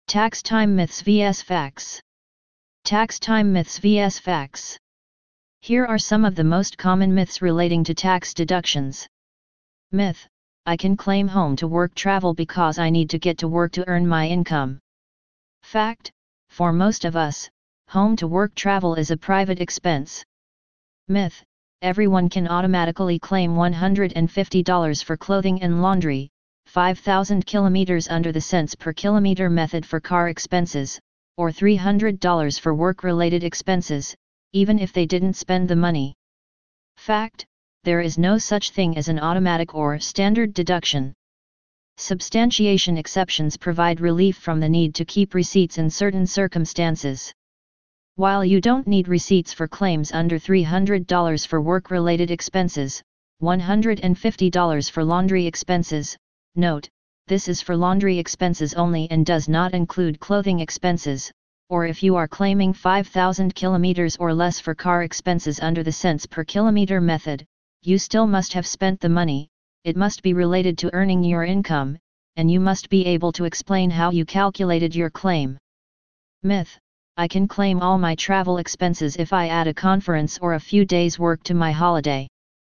Tax time myths vs facts. Tax time myths vs facts. Here are some of the most common myths relating to tax deductions. Myth: I can claim home to work travel because I need to get to work to earn my income. Fact: for most of us, home to work travel is a private expense. Myth: everyone can automatically claim $150 for clothing and laundry, 5,000 kilometers under the cents per kilometer method for car expenses, or $300 for work-related expenses, even if they didn't spend the money. Fact: there is no such thing as an automatic or standard deduction. Substantiation exceptions provide relief from the need to keep receipts in certain circumstances. While you don't need receipts for claims under $300 for work-related expenses, $150 for laundry expenses, note, this is for laundry expenses only and does not include clothing expenses, or if you are claiming 5,000 kilometers or less for car expenses under the cents per kilometer method, you still must have spent the money, it must be related to earning your income, and you must be able to explain how you calculated your claim. Myth: I can claim all my travel expenses if I add a conference or a few days' work to my holiday.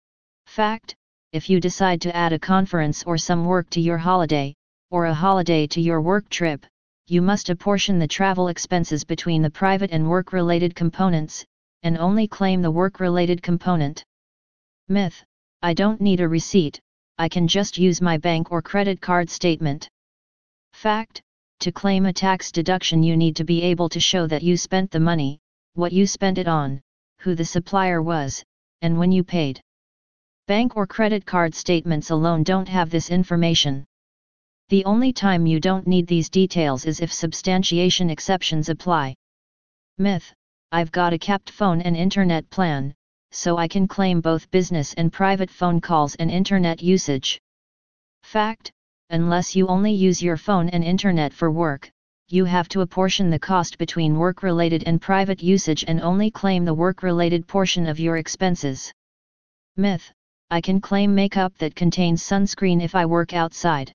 Fact: if you decide to add a conference or some work to your holiday, or a holiday to your work trip, you must apportion the travel expenses between the private and work-related components, and only claim the work-related component. Myth: I don't need a receipt, I can just use my bank or credit card statement. Fact: to claim a tax deduction you need to be able to show that you spent the money, what you spent it on, who the supplier was, and when you paid. Bank or credit card statements alone don't have this information. The only time you don't need these details is if substantiation exceptions apply. Myth: I've got a capped phone and internet plan, so I can claim both business and private phone calls and internet usage. Fact: unless you only use your phone and internet for work, you have to apportion the cost between work-related and private usage and only claim the work-related portion of your expenses. Myth: I can claim makeup that contains sunscreen if I work outside.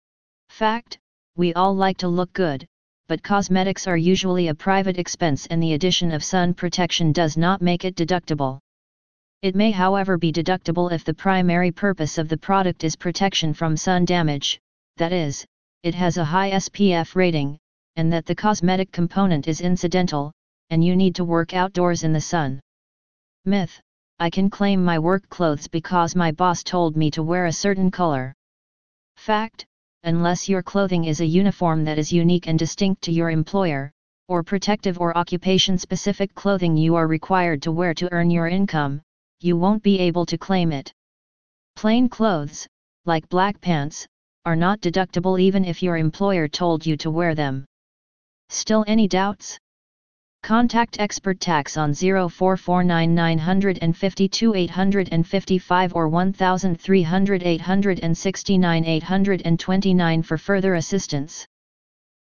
Fact: we all like to look good, but cosmetics are usually a private expense and the addition of sun protection does not make it deductible. It may however be deductible if the primary purpose of the product is protection from sun damage, that is, it has a high SPF rating, and that the cosmetic component is incidental, and you need to work outdoors in the sun. Myth: I can claim my work clothes because my boss told me to wear a certain color. Fact: unless your clothing is a uniform that is unique and distinct to your employer, or protective or occupation-specific clothing you are required to wear to earn your income, you won't be able to claim it. Plain clothes, like black pants, are not deductible even if your employer told you to wear them. Still any doubts? Contact Expert Tax on 0449 952 855 or 1300 869 829 for further assistance.